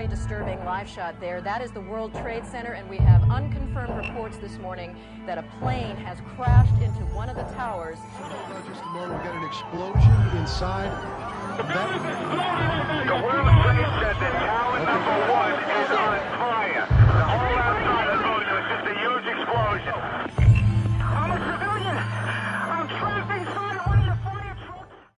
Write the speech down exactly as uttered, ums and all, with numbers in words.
very disturbing live shot there. That is the World Trade Center, and we have unconfirmed reports this morning that a plane has crashed into one of the towers. Just a moment, we got an explosion inside. That... The World Trade Center, tower number one is on fire. The whole